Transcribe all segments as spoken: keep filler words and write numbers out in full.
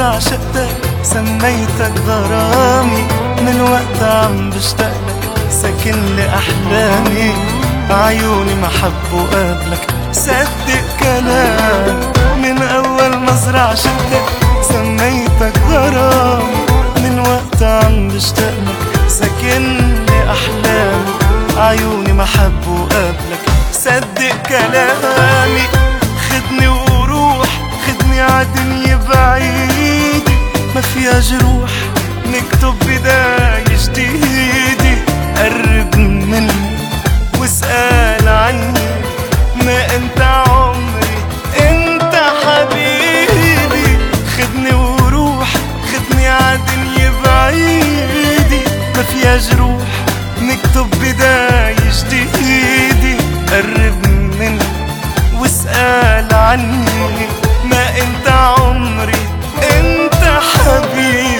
نظرة عشقتك سميتك غرامي، من وقتها عم بشتاقلك ساكن لي أحلامي، عيوني ما حبوا قبلك صدق كلام. من أول نظرة عشقتك سميتك غرامي، من وقتها عم بشتاقلك ساكن لي أحلامي، عيوني ما حبوا قبلك صدق كلامي. خدني وروح خدني عالدنيا بعيدة ما فيها جروح، نكتب بداية جديدة. قرب مني واسأل عني، ما انت عمري انت حبيبي. خدني وروح خدني عالدنيا بعيدة ما فيها جروح، نكتب بداية جديدة. قرب مني واسأل عني، ما انت عمري انت حبيبي.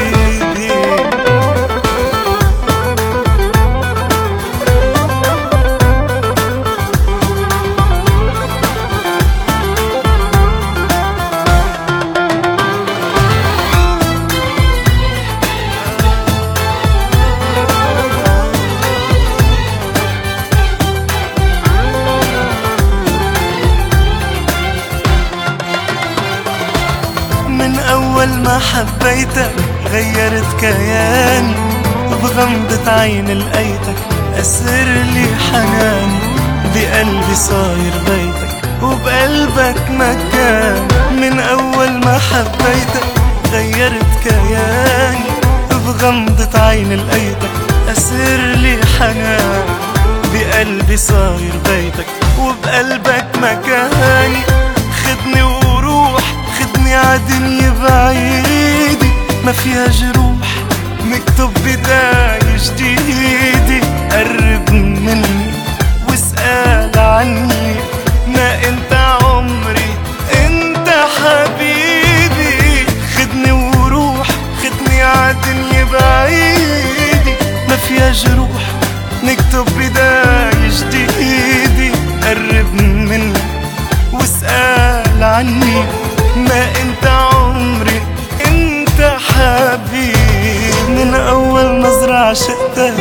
من أول ما حبيتك غيرت كياني، بغمضة عين لقيتك أسر لي حناني، بقلبي صاير بيتك وبقلبك مكان. من أول ما حبيتك غيرت كياني، بغمضة عين لقيتك أسر لي حناني، بقلبي صاير بيتك وبقلبك مكاني. خدني وروح خدني عالدنيا بعيدة ما فيها جروح، نكتب بداية جديدة. قرب مني واسأل عني، ما انت عمري انت حبيبي. خدني وروح خدني عالدنيا بعيدة ما فيها جروح، نكتب بداية جديدة. قرب مني واسأل عني، ما انت عمري انت حبيبي. من اول نظرة عشقتك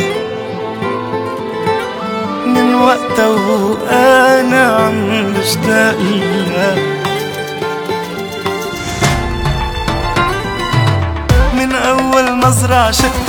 من وقتها وانا عم بشتاقلك. من اول نظرة عشقتك